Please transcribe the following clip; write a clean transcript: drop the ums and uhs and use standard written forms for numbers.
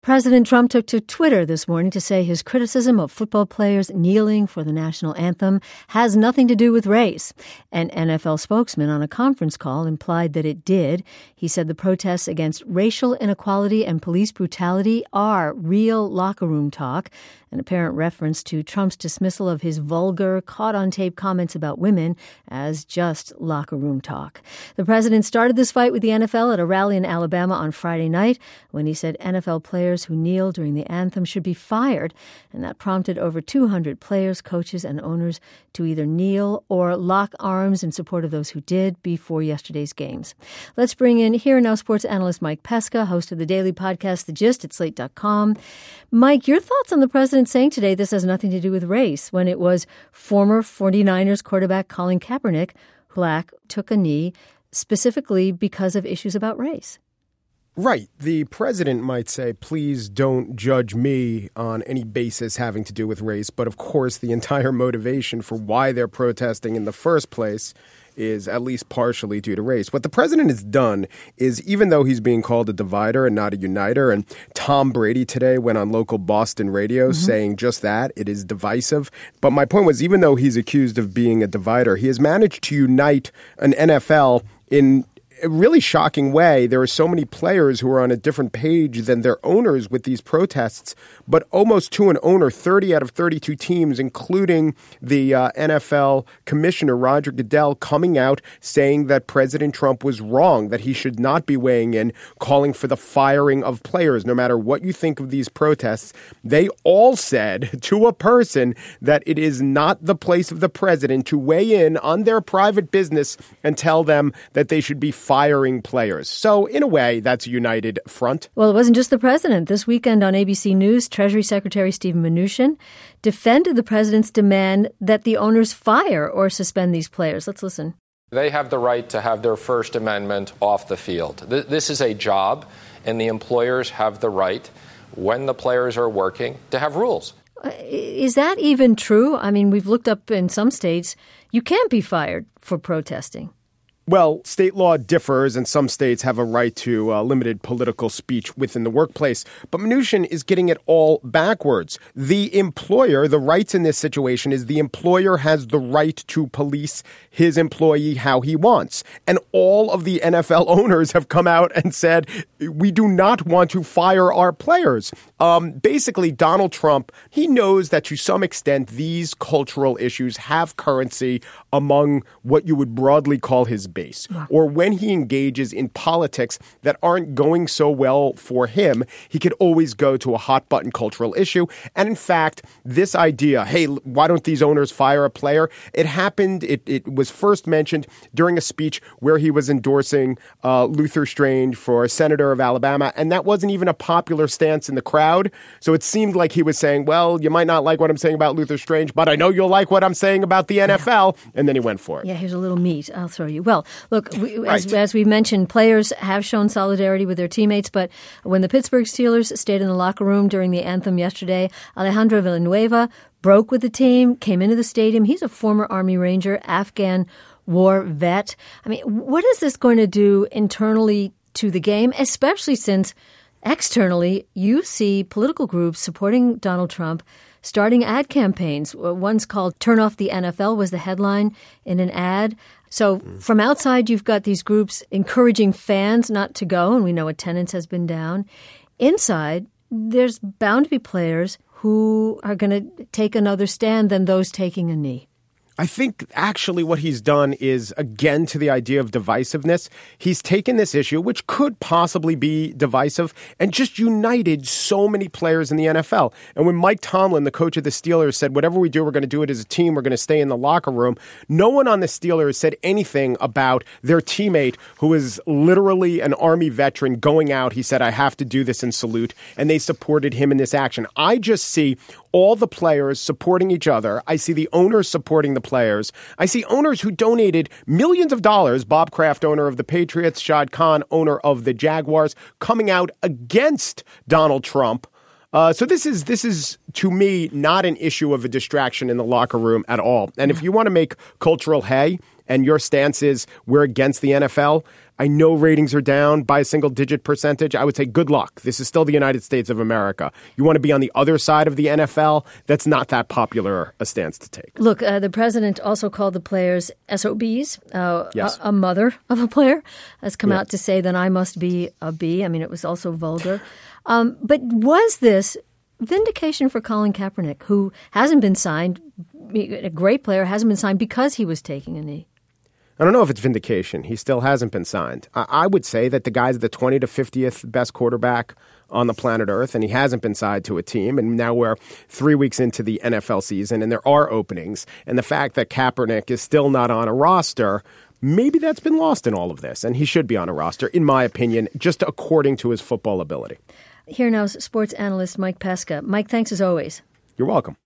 President Trump took to Twitter this morning to say his criticism of football players kneeling for the national anthem has nothing to do with race. An NFL spokesman on a conference call implied that it did. He said the protests against racial inequality and police brutality are real locker room talk, an apparent reference to Trump's dismissal of his vulgar, caught-on-tape comments about women as just locker room talk. The president started this fight with the NFL at a rally in Alabama on Friday night when he said NFL players who kneel during the anthem should be fired, and that prompted over 200 players, coaches, and owners to either kneel or lock arms in support of those who did before yesterday's games. Let's bring in Here Now sports analyst Mike Pesca, host of the daily podcast The Gist at Slate.com. Mike, your thoughts on the president saying today this has nothing to do with race when it was former 49ers quarterback Colin Kaepernick who took a knee specifically because of issues about race? Right. The president might say, please don't judge me on any basis having to do with race. But of course, the entire motivation for why they're protesting in the first place is at least partially due to race. What the president has done is, even though he's being called a divider and not a uniter, and Tom Brady today went on local Boston radio saying just that, it is divisive. But my point was, even though he's accused of being a divider, he has managed to unite an NFL in a really shocking way. There are so many players who are on a different page than their owners with these protests, but almost to an owner, 30 out of 32 teams, including the NFL commissioner, Roger Goodell, coming out saying that President Trump was wrong, that he should not be weighing in, calling for the firing of players. No matter what you think of these protests, they all said to a person that it is not the place of the president to weigh in on their private business and tell them that they should be firing players. So, in a way, that's a united front. Well, it wasn't just the president. This weekend on ABC News, Treasury Secretary Steven Mnuchin defended the president's demand that the owners fire or suspend these players. Let's listen. They have the right to have their First Amendment off the field. This is a job, and the employers have the right, when the players are working, to have rules. Is that even true? I mean, we've looked up in some states, you can't be fired for protesting. Well, state law differs, and some states have a right to limited political speech within the workplace. But Mnuchin is getting it all backwards. The employer, the rights in this situation is the employer has the right to police his employee how he wants. And all of the NFL owners have come out and said, we do not want to fire our players. Basically, Donald Trump, he knows that to some extent these cultural issues have currency among what you would broadly call his base. Or when he engages in politics that aren't going so well for him, he could always go to a hot button cultural issue. And in fact, this idea, hey, why don't these owners fire a player? It happened. It was first mentioned during a speech where he was endorsing Luther Strange for senator of Alabama. And that wasn't even a popular stance in the crowd. So it seemed like he was saying, well, you might not like what I'm saying about Luther Strange, but I know you'll like what I'm saying about the NFL. And then he went for it. Yeah, here's a little meat. I'll throw you. Well, look, as we mentioned, players have shown solidarity with their teammates, but when the Pittsburgh Steelers stayed in the locker room during the anthem yesterday, Alejandro Villanueva broke with the team, came into the stadium. He's a former Army Ranger, Afghan war vet. I mean, what is this going to do internally to the game, especially since externally you see political groups supporting Donald Trump starting ad campaigns? One's called Turn Off the NFL was the headline in an ad. So from outside, you've got these groups encouraging fans not to go, and we know attendance has been down. Inside, there's bound to be players who are going to take another stand than those taking a knee. I think actually what he's done is, again, to the idea of divisiveness. He's taken this issue, which could possibly be divisive, and just united so many players in the NFL. And when Mike Tomlin, the coach of the Steelers, said, whatever we do, we're going to do it as a team, we're going to stay in the locker room, no one on the Steelers said anything about their teammate who is literally an Army veteran going out. He said, I have to do this and salute, and they supported him in this action. I just see all the players supporting each other. I see the owners supporting the players. I see owners who donated millions of dollars, Bob Kraft, owner of the Patriots, Shad Khan, owner of the Jaguars, coming out against Donald Trump. So this is, to me, not an issue of a distraction in the locker room at all. And if you want to make cultural hay and your stance is we're against the NFL, I know ratings are down by a single-digit percentage. I would say good luck. This is still the United States of America. You want to be on the other side of the NFL? That's not that popular a stance to take. Look, the president also called the players SOBs. Yes. A mother of a player has come out to say that I must be a B. I mean, it was also vulgar. But was this vindication for Colin Kaepernick, who hasn't been signed, a great player, hasn't been signed because he was taking a knee? I don't know if it's vindication. He still hasn't been signed. I would say that the guy's the 20 to 50th best quarterback on the planet Earth, and he hasn't been signed to a team. And now we're 3 weeks into the NFL season, and there are openings. And the fact that Kaepernick is still not on a roster, maybe that's been lost in all of this. And he should be on a roster, in my opinion, just according to his football ability. Here now is sports analyst Mike Pesca. Mike, thanks as always. You're welcome.